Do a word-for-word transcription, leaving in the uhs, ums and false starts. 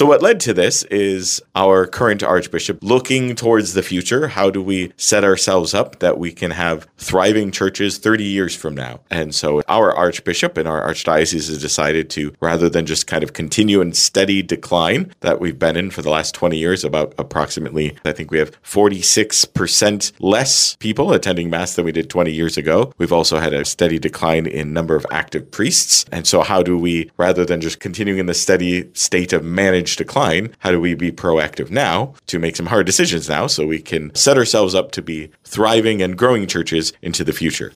So what led to this is our current Archbishop looking towards the future. How do we set ourselves up that we can have thriving churches thirty years from now? And so our Archbishop and our Archdiocese has decided to, rather than just kind of continue in steady decline that we've been in for the last twenty years, about approximately, I think we have forty-six percent less people attending Mass than we did twenty years ago. We've also had a steady decline in number of active priests. And so how do we, rather than just continuing in the steady state of managed decline, how do we be proactive now to make some hard decisions now so we can set ourselves up to be thriving and growing churches into the future?